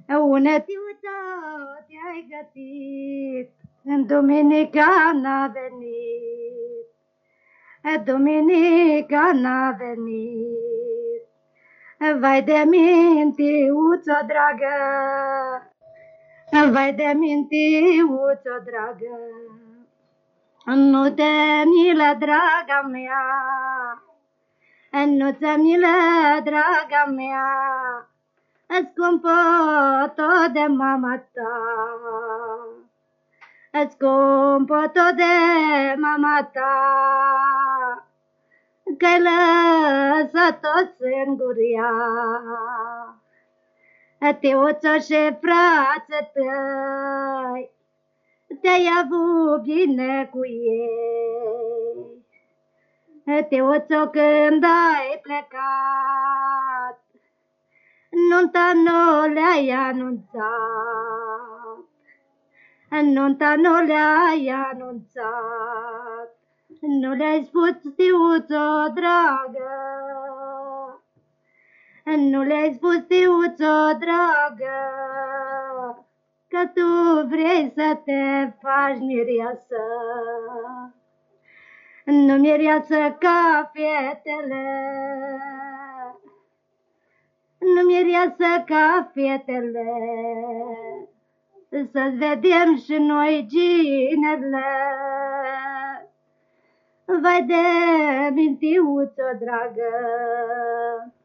Unețiuță te-ai găsit, în duminica n-a venit, duminica n-a venit. Vai de mintiuță dragă, vai de mintiuță dragă, nu te milă, draga mea, nu te milă, draga mea, scumpă tot de mama ta, scumpă tot de mama ta, că-i lăsat-o singuria. Teuță și frață tăi, te-ai avut bine cu ei. Teuță, când ai plecat, nunta nu le-ai anunțat, nunta nu le-ai anunțat, nu le-ai spus, Teuță dragă, nu le-ai spus, Teuță dragă, că tu vrei să te faci mireasă, nu mireasă ca fetele, nu mireasă ca fetele, să-ți vedem și noi ginele. Vai de mintiuță dragă,